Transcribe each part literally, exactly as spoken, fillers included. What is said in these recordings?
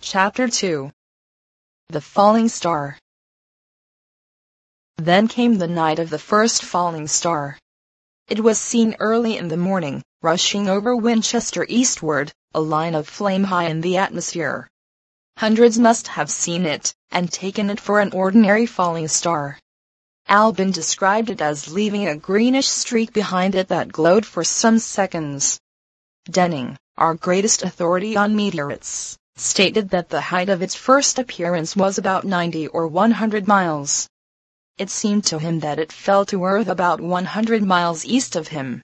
Chapter two. The Falling Star. Then came the night of the first falling star. It was seen early in the morning, rushing over Winchester eastward, a line of flame high in the atmosphere. Hundreds must have seen it, and taken it for an ordinary falling star. Albin described it as leaving a greenish streak behind it that glowed for some seconds. Denning, our greatest authority on meteorites, stated that the height of its first appearance was about ninety or one hundred miles. It seemed to him that it fell to Earth about one hundred miles east of him.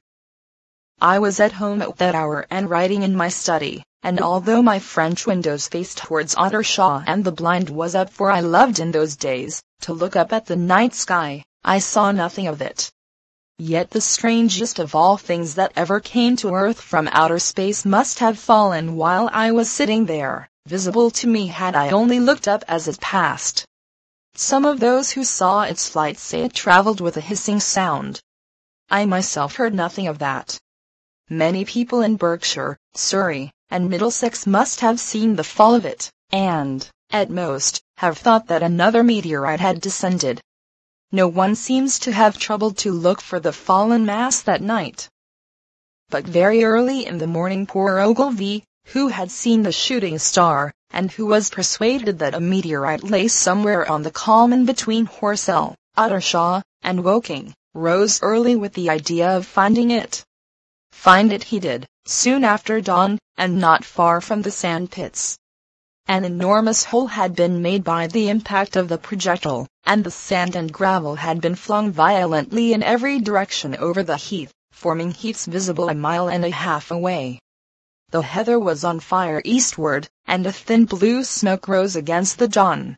I was at home at that hour and writing in my study, and although my French windows faced towards Ottershaw and the blind was up, for I loved in those days to look up at the night sky, I saw nothing of it. Yet the strangest of all things that ever came to Earth from outer space must have fallen while I was sitting there, visible to me had I only looked up as it passed. Some of those who saw its flight say it traveled with a hissing sound. I myself heard nothing of that. Many people in Berkshire, Surrey, and Middlesex must have seen the fall of it, and, at most, have thought that another meteorite had descended. No one seems to have troubled to look for the fallen mass that night. But very early in the morning poor Ogilvy, who had seen the shooting star, and who was persuaded that a meteorite lay somewhere on the common between Horsell, Ottershaw, and Woking, rose early with the idea of finding it. Find it he did, soon after dawn, and not far from the sand pits. An enormous hole had been made by the impact of the projectile, and the sand and gravel had been flung violently in every direction over the heath, forming heaps visible a mile and a half away. The heather was on fire eastward, and a thin blue smoke rose against the dawn.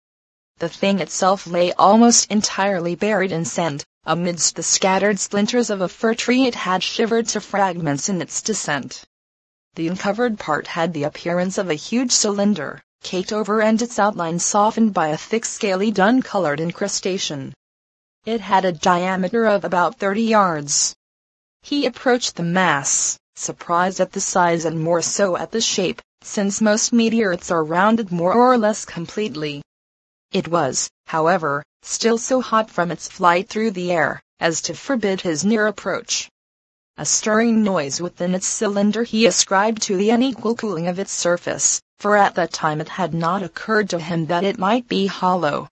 The thing itself lay almost entirely buried in sand. Amidst the scattered splinters of a fir tree it had shivered to fragments in its descent. The uncovered part had the appearance of a huge cylinder, caked over and its outline softened by a thick scaly dun-colored incrustation. It had a diameter of about thirty yards. He approached the mass, surprised at the size and more so at the shape, since most meteorites are rounded more or less completely. It was, however, still so hot from its flight through the air, as to forbid his near approach. A stirring noise within its cylinder he ascribed to the unequal cooling of its surface, for at that time it had not occurred to him that it might be hollow.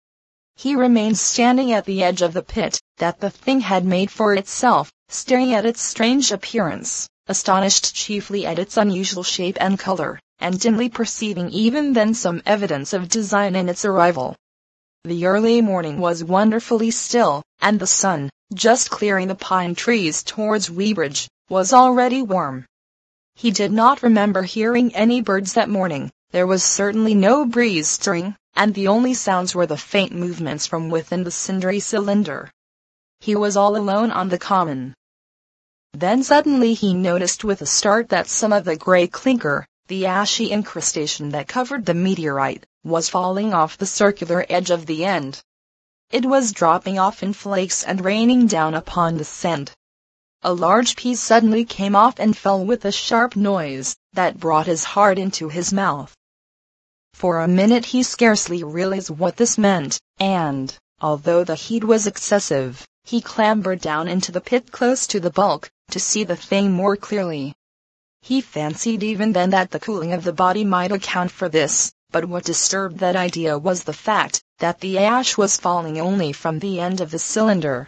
He remained standing at the edge of the pit that the thing had made for itself, staring at its strange appearance, astonished chiefly at its unusual shape and color, and dimly perceiving even then some evidence of design in its arrival. The early morning was wonderfully still, and the sun, just clearing the pine trees towards Weybridge, was already warm. He did not remember hearing any birds that morning, there was certainly no breeze stirring, and the only sounds were the faint movements from within the cindery cylinder. He was all alone on the common. Then suddenly he noticed with a start that some of the grey clinker, the ashy incrustation that covered the meteorite, was falling off the circular edge of the end. It was dropping off in flakes and raining down upon the sand. A large piece suddenly came off and fell with a sharp noise that brought his heart into his mouth. For a minute he scarcely realized what this meant, and, although the heat was excessive, he clambered down into the pit close to the bulk, to see the thing more clearly. He fancied even then that the cooling of the body might account for this, but what disturbed that idea was the fact that the ash was falling only from the end of the cylinder.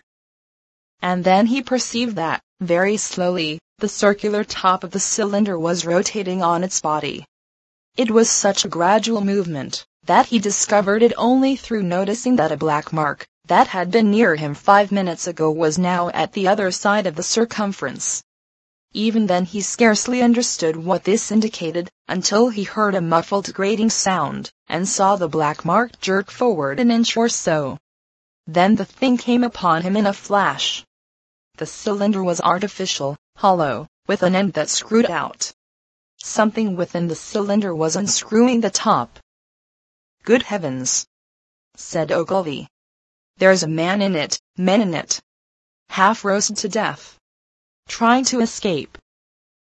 And then he perceived that, very slowly, the circular top of the cylinder was rotating on its body. It was such a gradual movement, that he discovered it only through noticing that a black mark, that had been near him five minutes ago, was now at the other side of the circumference. Even then he scarcely understood what this indicated, until he heard a muffled grating sound, and saw the black mark jerk forward an inch or so. Then the thing came upon him in a flash. The cylinder was artificial, hollow, with an end that screwed out. Something within the cylinder was unscrewing the top. "Good heavens!" said Ogilvy. "There's a man in it, men in it. Half roasted to death. Trying to escape."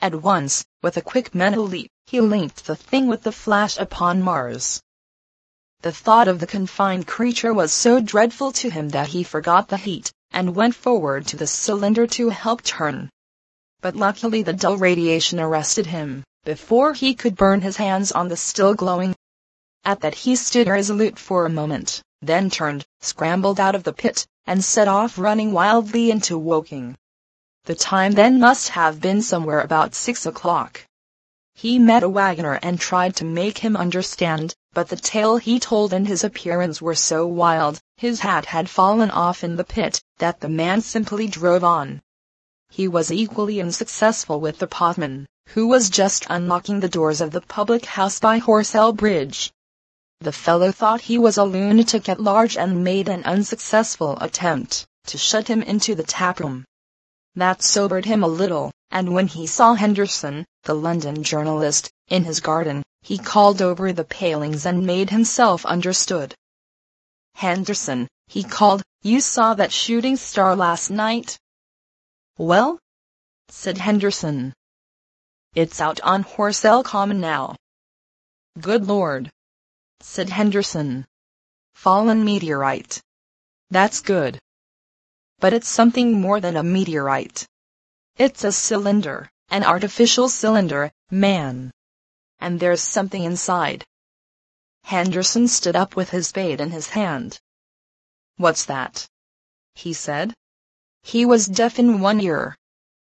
At once, with a quick mental leap, he linked the thing with the flash upon Mars. The thought of the confined creature was so dreadful to him that he forgot the heat, and went forward to the cylinder to help turn. But luckily the dull radiation arrested him, before he could burn his hands on the still glowing. At that he stood irresolute for a moment, then turned, scrambled out of the pit, and set off running wildly into Woking. The time then must have been somewhere about six o'clock. He met a wagoner and tried to make him understand, but the tale he told and his appearance were so wild, his hat had fallen off in the pit, that the man simply drove on. He was equally unsuccessful with the potman, who was just unlocking the doors of the public house by Horsell Bridge. The fellow thought he was a lunatic at large and made an unsuccessful attempt to shut him into the taproom. That sobered him a little, and when he saw Henderson, the London journalist, in his garden, he called over the palings and made himself understood. "Henderson," he called, "you saw that shooting star last night?" "Well?" said Henderson. "It's out on Horsell Common now." "Good Lord," said Henderson. "Fallen meteorite. That's good. But it's something more than a meteorite. It's a cylinder, an artificial cylinder, man. And there's something inside." Henderson stood up with his spade in his hand. "What's that?" he said. He was deaf in one ear.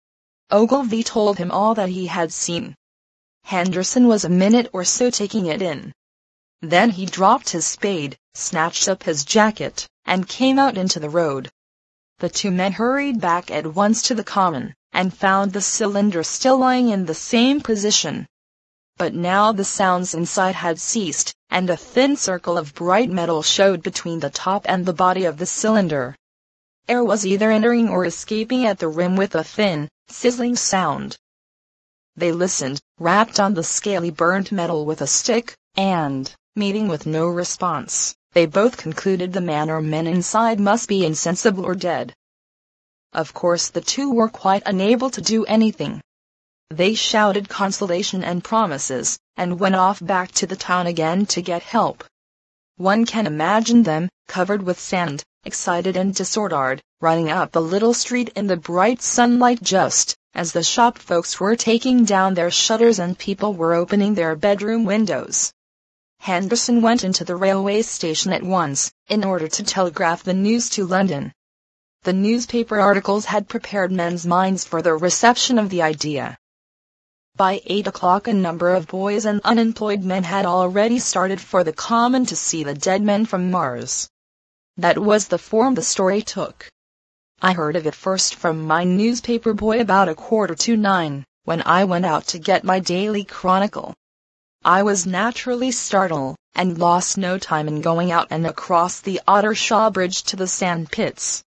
Ogilvy told him all that he had seen. Henderson was a minute or so taking it in. Then he dropped his spade, snatched up his jacket, and came out into the road. The two men hurried back at once to the common, and found the cylinder still lying in the same position. But now the sounds inside had ceased, and a thin circle of bright metal showed between the top and the body of the cylinder. Air was either entering or escaping at the rim with a thin, sizzling sound. They listened, rapped on the scaly burnt metal with a stick, and, meeting with no response, they both concluded the man or men inside must be insensible or dead. Of course the two were quite unable to do anything. They shouted consolation and promises, and went off back to the town again to get help. One can imagine them, covered with sand, excited and disordered, running up the little street in the bright sunlight just as the shop folks were taking down their shutters and people were opening their bedroom windows. Henderson went into the railway station at once, in order to telegraph the news to London. The newspaper articles had prepared men's minds for the reception of the idea. By eight o'clock a number of boys and unemployed men had already started for the common to see the dead men from Mars. That was the form the story took. I heard of it first from my newspaper boy about a quarter to nine, when I went out to get my daily Chronicle. I was naturally startled, and lost no time in going out and across the Ottershaw Bridge to the sand pits.